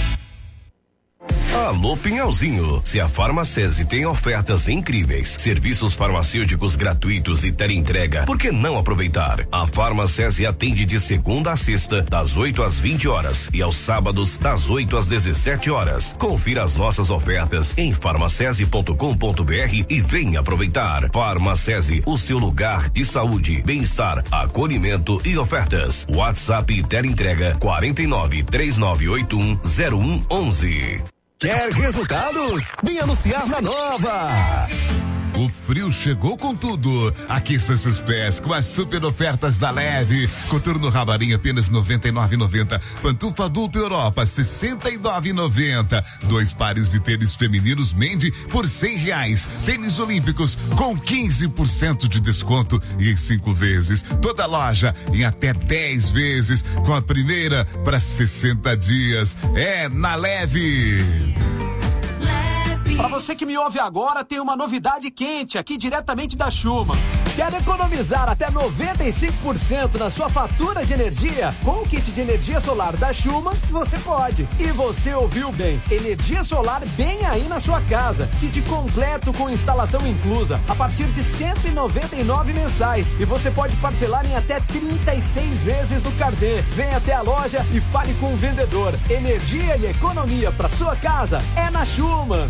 Alô Pinhalzinho, se a Farmacese tem ofertas incríveis, serviços farmacêuticos gratuitos e teleentrega, por que não aproveitar? A Farmacese atende de segunda a sexta, das oito às vinte horas e aos sábados, das oito às dezessete horas. Confira as nossas ofertas em farmacese ponto com ponto br e venha aproveitar. Farmacese, o seu lugar de saúde, bem-estar, acolhimento e ofertas. WhatsApp e teleentrega quarenta e nove, três nove oito um, zero um onze. Quer resultados? Vem anunciar na Nova! O frio chegou com tudo. Aqueça seus pés com as super ofertas da Leve. Coturno Rabarim apenas noventa e nove reais e noventa centavos. Pantufa adulto Europa sessenta e nove reais e noventa centavos. Dois pares de tênis femininos Mendy por cem reais. Tênis olímpicos com quinze por cento de desconto e em cinco vezes. Toda loja em até dez vezes com a primeira para sessenta dias. É na Leve. Para você que me ouve agora, tem uma novidade quente aqui diretamente da Schumann. Quer economizar até noventa e cinco por cento na sua fatura de energia? Com o kit de energia solar da Schumann, você pode. E você ouviu bem, energia solar bem aí na sua casa. Kit completo com instalação inclusa, a partir de cento e noventa e nove mensais. E você pode parcelar em até trinta e seis vezes no carnê. Vem até a loja e fale com o vendedor. Energia e economia para sua casa é na Schumann.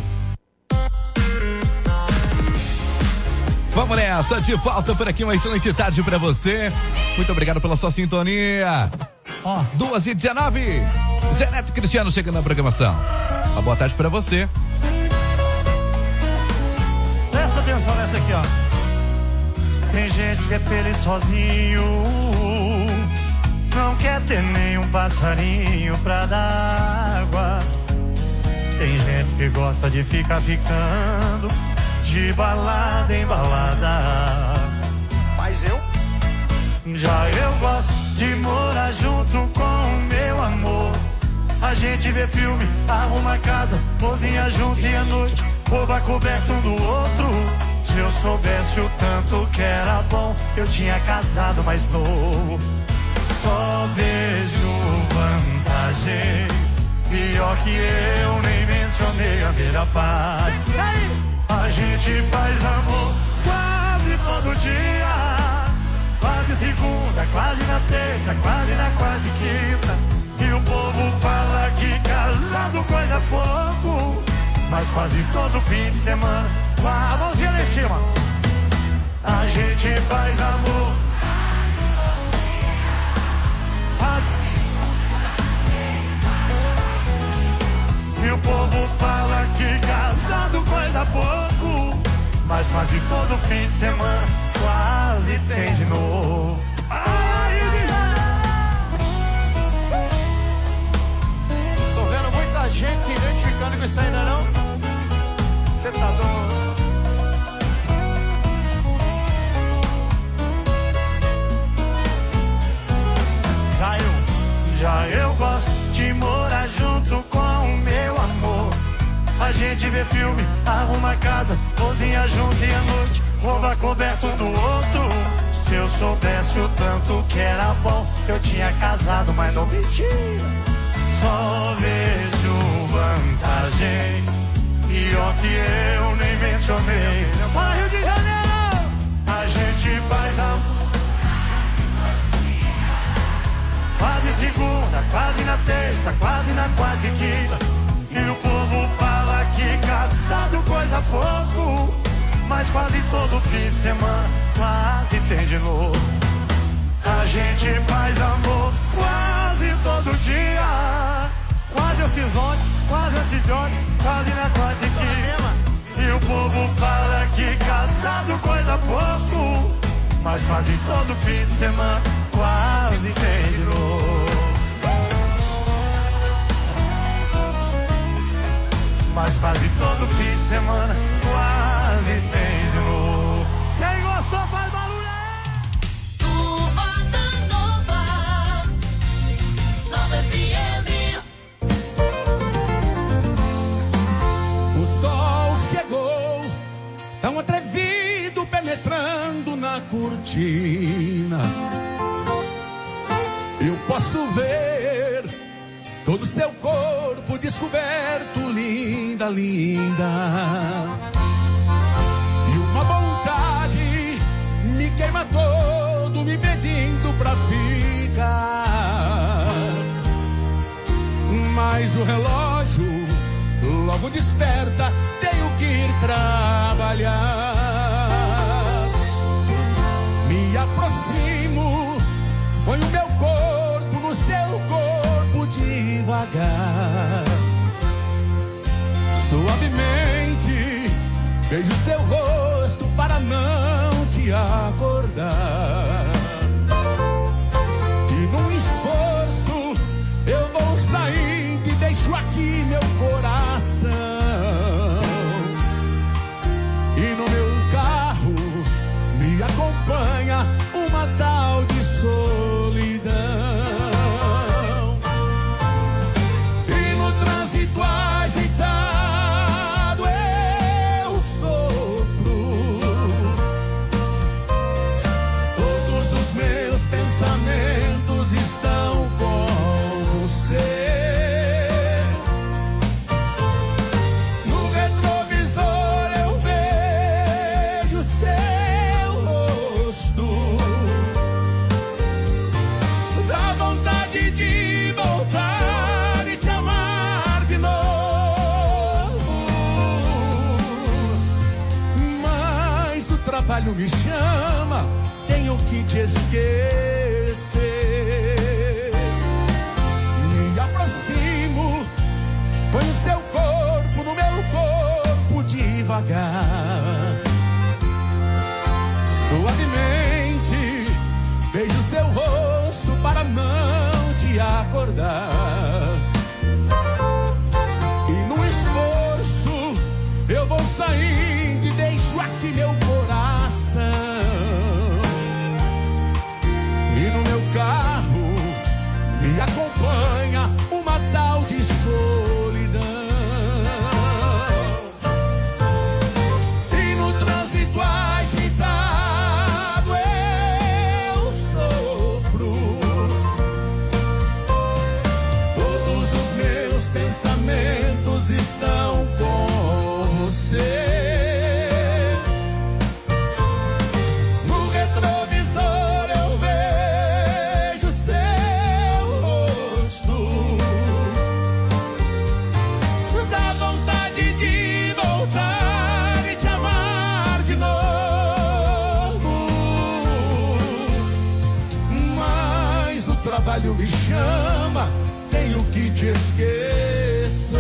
Vamos nessa, de volta por aqui, uma excelente tarde pra você. Muito obrigado pela sua sintonia. Ó, duas e dezenove. Zé Neto Cristiano chegando na programação. Uma boa tarde pra você. Presta atenção nessa aqui, ó. Tem gente que é feliz sozinho, não quer ter nenhum passarinho pra dar água. Tem gente que gosta de ficar ficando de balada em balada. Mas eu? Já eu gosto de morar junto com o meu amor. A gente vê filme, arruma casa, cozinha junto e à noite rouba coberto um do outro. Se eu soubesse o tanto que era bom, eu tinha casado mais novo. Só vejo vantagem, pior que eu nem mencionei a melhor parte. A gente faz amor quase todo dia, quase segunda, quase na terça, quase na quarta e quinta. E o povo fala que casado coisa pouco, mas quase todo fim de semana, com a mãozinha lá em cima, a gente faz amor. E o povo fala que casado coisa pouco, mas quase todo fim de semana quase tem de novo. Ai, tô vendo muita gente se identificando com isso ainda não? Você tá doido? Já eu, já eu gosto de morar junto com o meu amor. A gente vê filme, arruma casa, cozinha junto e à noite rouba coberto um do outro. Se eu soubesse o tanto que era bom, eu tinha casado, mas não menti. Só vejo vantagem, pior que eu nem mencionei. Para Rio de Janeiro, a gente faz amor quase segunda, quase na terça, quase na quarta e quinta. E o povo fala que casado coisa pouco, mas mas quase todo fim de semana quase tem de novo. A gente faz amor quase todo dia. Quase eu fiz ontem, quase antes de ontem, quase na quarta e quinta. E o povo fala que casado coisa pouco, mas quase todo fim de semana quase tem de novo. Mas quase todo fim de semana quase tem de novo. Quem gostou faz barulho aí! Turma da Nova, Nova F M. O sol chegou, tão atrevido, penetrando na cortina. Eu posso ver todo seu corpo descoberto, linda, linda. E uma vontade me queima todo, me pedindo pra ficar. Mas o relógio logo desperta, tenho que ir trabalhar. Me aproximo, ponho meu corpo no seu corpo devagar. Suavemente beijo seu rosto para não te acordar. E num esforço eu vou saindo e deixo aqui meu coração. E no meu carro me acompanha uma tal de solidão. E no trânsito agitado eu sofro. Todos os meus pensamentos estão com você. O trabalho me chama, tenho que te esquecer. Me aproximo, ponho seu corpo no meu corpo devagar. Suavemente beijo seu rosto para não te acordar. E no esforço eu vou saindo e deixo aqui meu coração. E no meu carro me acompanha uma tal de solidão. E no trânsito agitado eu sofro. Todos os meus pensamentos estão com você. O trabalho me chama, tenho que te esquecer.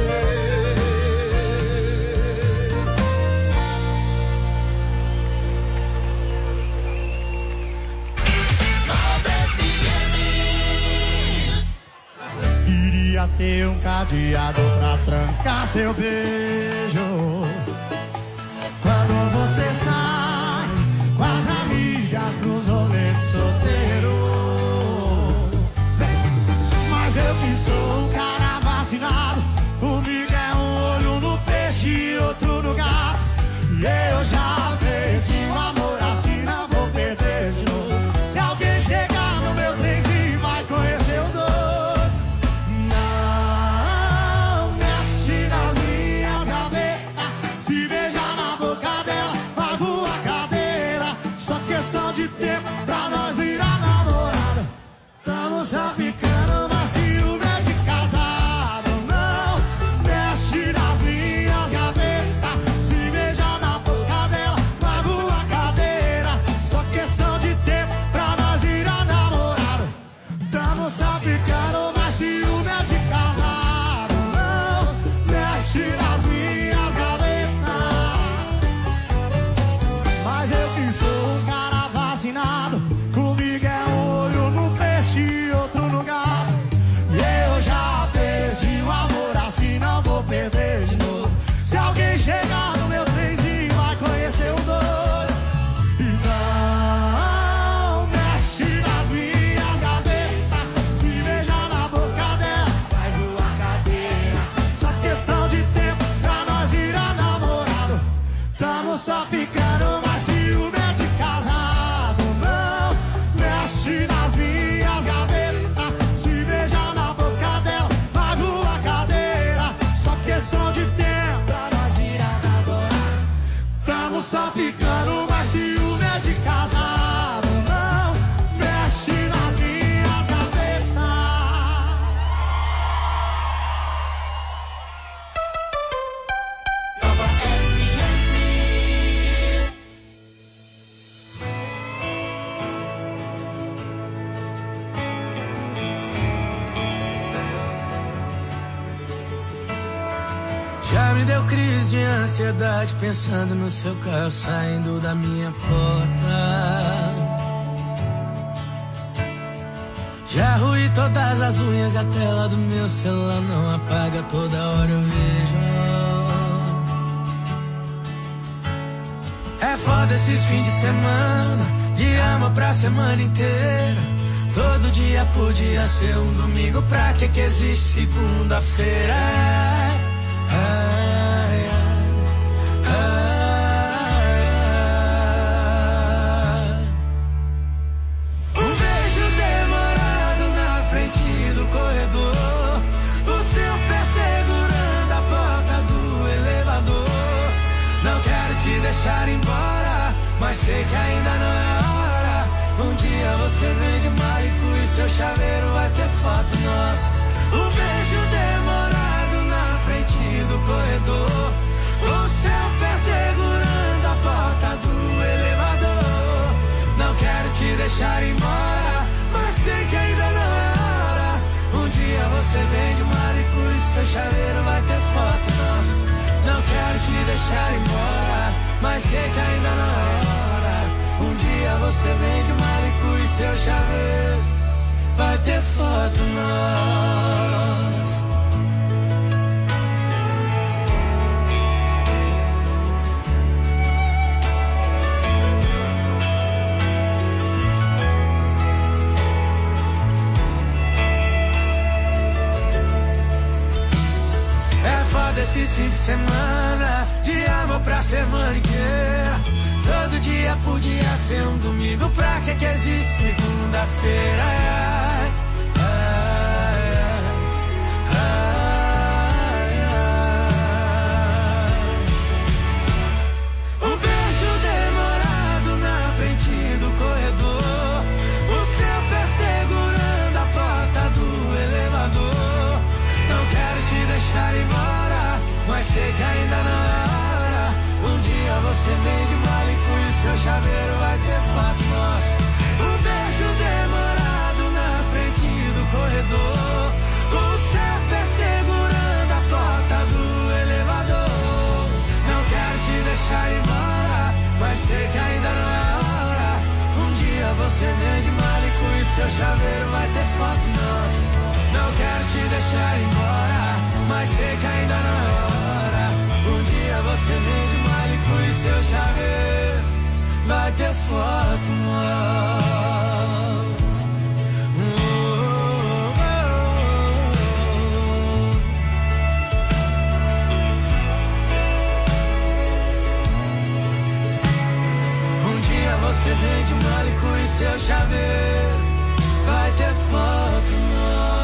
Queria ter um cadeado pra trancar seu beijo. Quando você sai com as amigas pros rolês solteiros. Eu que sou um cara vacinado, comigo é um olho no peixe e outro no gato. E eu já perdi o amor assim, não vou perder de novo. Se alguém chegar no meu trenzinho vai conhecer o dono. Não mexe nas minhas gavetas, se beijar na boca dela vai voar. tá ficando, mas ciúme é de casado, não mexe nas minhas gavetas. Nova F M. Já me deu crise de ansiedade pensando no seu carro saindo da minha porta. Já ruí todas as unhas e a tela do meu celular não apaga, toda hora eu vejo. É foda esses fins de semana, de amor pra semana inteira. Todo dia podia ser um domingo, pra que que existe segunda-feira? Ai, ai, ai. Um beijo demorado na frente do corredor, o seu pé segurando a porta do elevador. Não quero te deixar embora, mas sei que ainda não é hora. Um dia você vem de Marico e seu chaveiro vai ter foto nossa. Um beijo demorado na frente do corredor, o seu pé segurando a porta do elevador. Não quero te deixar embora, mas sei que ainda não é hora. Um dia você vem de Marico e seu chaveiro vai ter foto nossa. Não quero te deixar embora, mas sei que ainda não é hora. Um dia você vem de Marico e seu chaveiro vai ter foto nossa. Esses fins de semana, de amor pra semana inteira. Todo dia podia ser um domingo, pra que que existe segunda-feira? Ai, ai, ai, ai. Um beijo demorado na frente do corredor, o seu pé segurando a porta do elevador. Não quero te deixar embora, mas sei que ainda não é hora. Um dia você vem de Marico e seu chaveiro vai ter foto nossa. Um beijo demorado na frente do corredor, o seu pé segurando a porta do elevador. Não quero te deixar embora, mas sei que ainda não é hora. Um dia você vem de Marico e seu chaveiro vai ter foto nossa. Não quero te deixar embora, mas sei que ainda não é hora. Um dia você vem de Marico e seu chaveiro vai ter foto nossa. Oh, oh, oh. Um dia você vem de Marico e seu chaveiro vai ter foto nossa.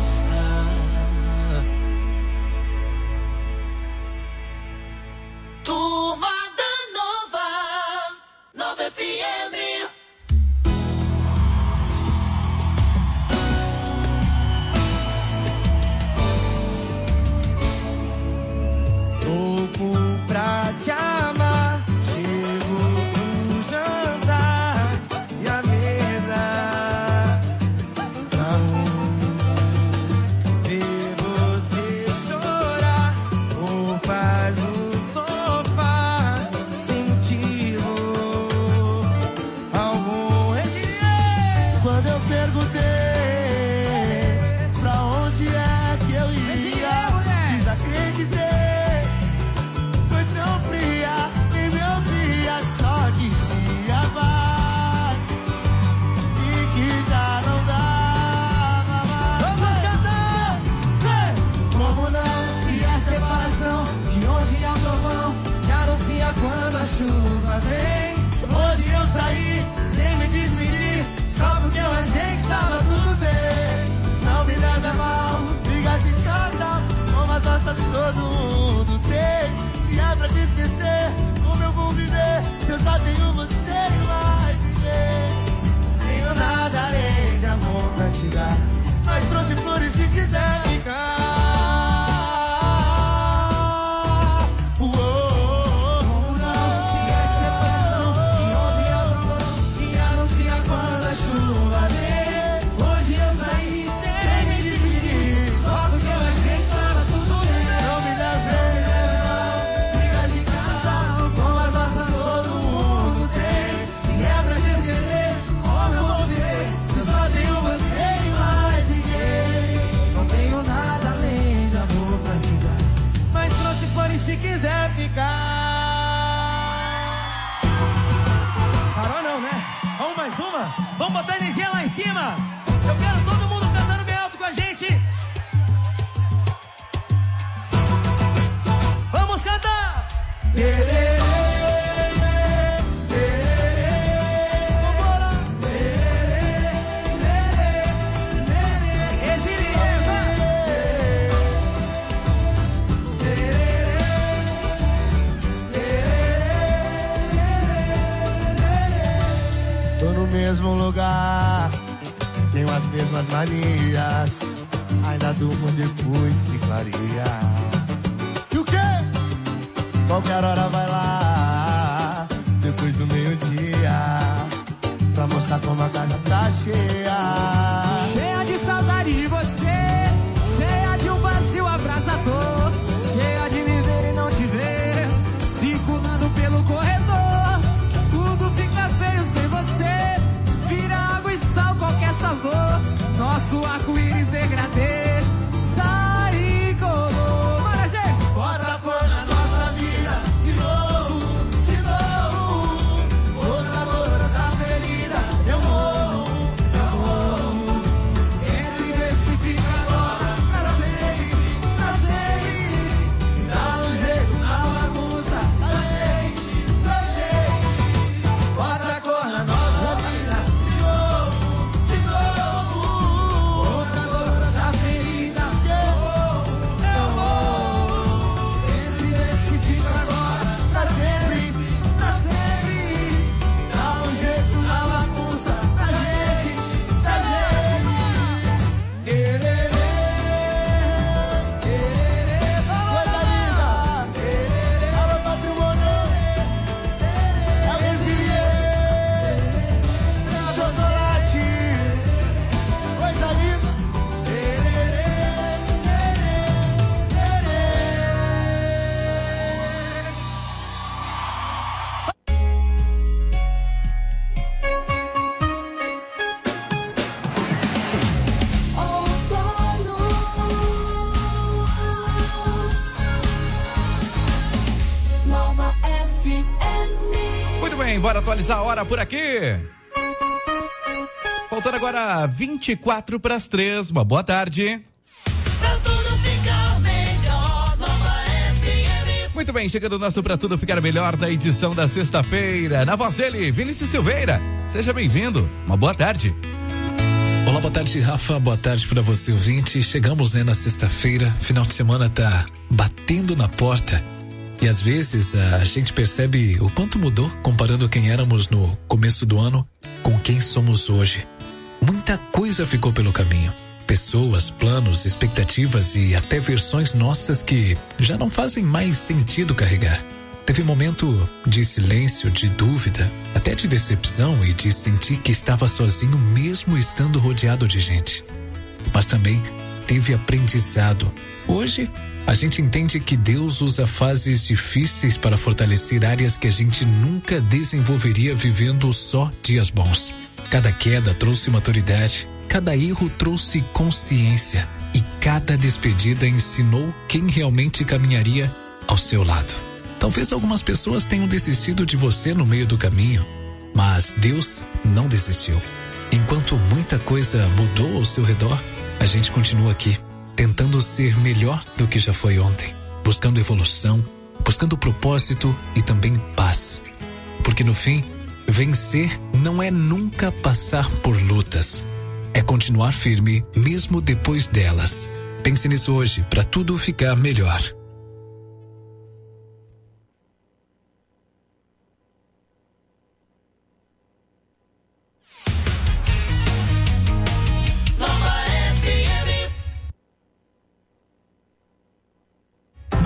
Turma da Nova, Nova F M. Louco pra te amar, chego pro jantar e a mesa pra ver você chorar por paz no sofá sem motivo algum. Quando eu perguntei pra onde é que eu ia, desacreditei. Foi tão fria, nem me ouvia, só dizia vai. E que já não dava mais. Vamos cantar! Como não, se é separação, de hoje ao trovão, que anuncia quando a chuva vem. Hoje eu saí, sem me despedir, só porque eu achei que estava tudo bem. Não me leve a mal, brigas de casal, como as nossas todo mundo tem. Se é pra te esquecer, como eu vou como viver se eu só tenho você e mais ninguém? Não tenho nada além de amor pra te dar, mas trouxe flores se quiser ficar. Se quiser ficar. Parou não, né? Vamos mais uma? Vamos botar energia lá em cima? Eu quero todo mundo cantando bem alto com a gente. Vamos cantar! Mesmo lugar, tenho as mesmas manias, ainda durmo depois que clareia. E o quê? Qualquer hora vai lá, depois do meio-dia, pra mostrar como a casa tá cheia. Cheia de saudade de você, cheia de um vazio abrasador, cheia de me ver e não te ver, circulando pelo corredor. Tudo fica feio sem você, vira água e sal, qualquer sabor. Nosso arco-íris degradê tá igual. Bora, gente! Bota cor na nossa vida de novo, de novo. Outra cor da ferida, eu morro, eu morro. Entre esse fica agora, pra sempre, pra sempre. Dá um jeito na bagunça, da gente, da gente. Bota cor na nossa vida. Bora atualizar a hora por aqui. Faltando agora vinte e quatro para as três. Uma boa tarde. Pra tudo ficar melhor, Nova F M. Muito bem, chegando o nosso Pra Tudo Ficar Melhor da edição da sexta-feira. Na voz dele, Vinícius Silveira. Seja bem-vindo. Uma boa tarde. Olá, boa tarde, Rafa. Boa tarde para você, ouvinte. Chegamos, né, na sexta-feira. Final de semana tá batendo na porta. E às vezes a gente percebe o quanto mudou comparando quem éramos no começo do ano com quem somos hoje. Muita coisa ficou pelo caminho. Pessoas, planos, expectativas e até versões nossas que já não fazem mais sentido carregar. Teve momento de silêncio, de dúvida, até de decepção e de sentir que estava sozinho mesmo estando rodeado de gente. Mas também teve aprendizado. Hoje, a gente entende que Deus usa fases difíceis para fortalecer áreas que a gente nunca desenvolveria vivendo só dias bons. Cada queda trouxe maturidade, cada erro trouxe consciência e cada despedida ensinou quem realmente caminharia ao seu lado. Talvez algumas pessoas tenham desistido de você no meio do caminho, mas Deus não desistiu. Enquanto muita coisa mudou ao seu redor, a gente continua aqui, tentando ser melhor do que já foi ontem, buscando evolução, buscando propósito e também paz. Porque no fim, vencer não é nunca passar por lutas, é continuar firme mesmo depois delas. Pense nisso hoje, para tudo ficar melhor.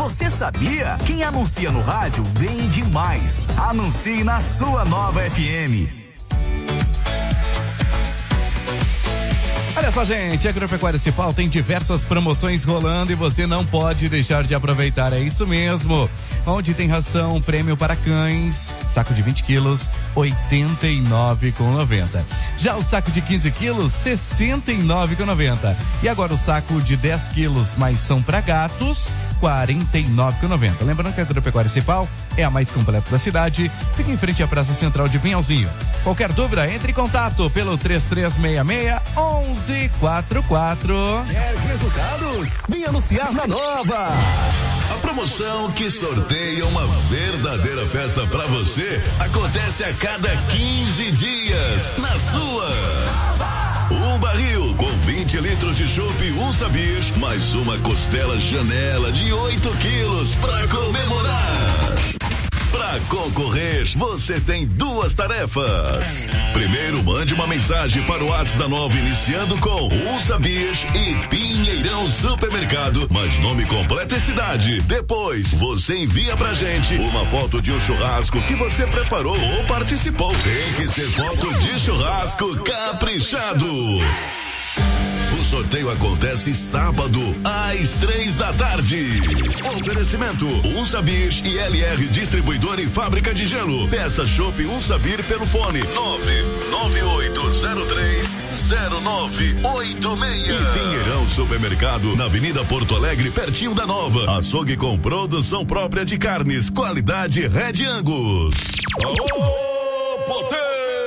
Você sabia? Quem anuncia no rádio vende mais. Anuncie na sua nova F M. Olha só, gente, a Agropecuária Cipal tem diversas promoções rolando e você não pode deixar de aproveitar, é isso mesmo. Onde tem ração prêmio para cães, saco de vinte quilos, oitenta e nove reais e noventa centavos. Já o saco de quinze quilos, sessenta e nove reais e noventa centavos. E agora o saco de dez quilos, mais são para gatos, quarenta e nove reais e noventa centavos. Lembrando que a Agropecuária Cipal é a mais completa da cidade, fica em frente à Praça Central de Pinhalzinho. Qualquer dúvida, entre em contato pelo três três seis seis, onze quatro quatro. Quer resultados? Vem anunciar na Nova. A promoção que sorteia uma verdadeira festa pra você acontece a cada quinze dias na sua. Um barril com vinte litros de chopp, um sabir, mais uma costela janela de oito quilos pra comemorar. Pra concorrer, você tem duas tarefas. Primeiro, mande uma mensagem para o WhatsApp da Nova iniciando com um sabir e Pinheirão Supermercado, mas nome completo e cidade. Depois, você envia pra gente uma foto de um churrasco que você preparou ou participou. Tem que ser foto de churrasco caprichado. O sorteio acontece sábado, às três da tarde. Oferecimento: Um Sabir e L R Distribuidor e Fábrica de Gelo. Peça chopp Um Sabir pelo fone nove nove oito zero três zero nove oito seis. E Pinheirão Supermercado, na Avenida Porto Alegre, pertinho da Nova. Açougue com produção própria de carnes, qualidade Red Angus. Alô, potência!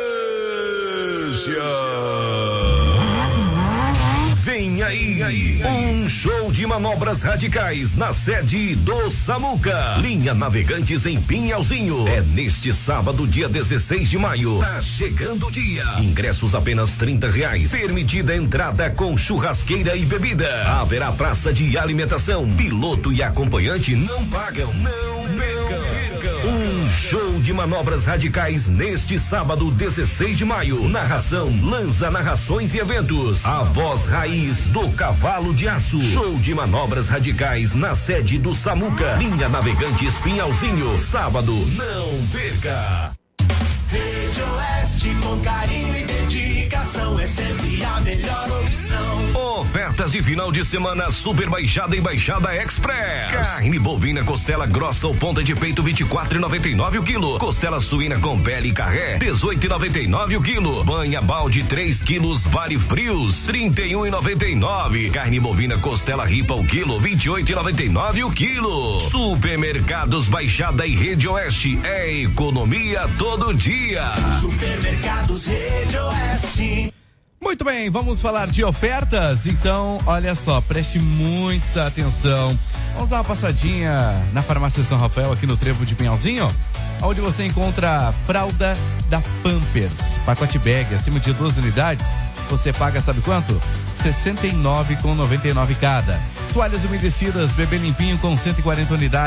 Vem aí, aí, um show de manobras radicais na sede do Samuca. Linha Navegantes em Pinhalzinho. É neste sábado, dia dezesseis de maio. Tá chegando o dia. Ingressos apenas trinta reais. Permitida entrada com churrasqueira e bebida. Haverá praça de alimentação. Piloto e acompanhante não pagam. Não percam. Um show de manobras radicais neste sábado, dezesseis de maio. Narração: Lanza Narrações e Eventos. A voz raiz do Cavalo de Aço. Show de manobras radicais na sede do Samuca. Linha Navegantes Pinhalzinho. Sábado, não perca. Rede Oeste, com carinho e dedicação, é sempre a melhor opção. Ofertas de final de semana Super Baixada e Baixada Express. Carne bovina costela grossa ou ponta de peito vinte e quatro reais e noventa e nove o quilo. Costela suína com pele e carré dezoito reais e noventa e nove o quilo. Banha balde três quilos vale frios trinta e um reais e noventa e nove. Carne bovina costela ripa o quilo vinte e oito reais e noventa e nove o quilo. Supermercados Baixada e Rede Oeste, é economia todo dia. Supermercados Rede Oeste. Muito bem, vamos falar de ofertas. Então, olha só, preste muita atenção. Vamos dar uma passadinha na Farmácia São Rafael, aqui no Trevo de Pinhalzinho, onde você encontra a fralda da Pampers, pacote bag, acima de doze unidades. Você paga, sabe quanto? sessenta e nove reais e noventa e nove cada. Toalhas umedecidas, bebê limpinho com cento e quarenta unidades.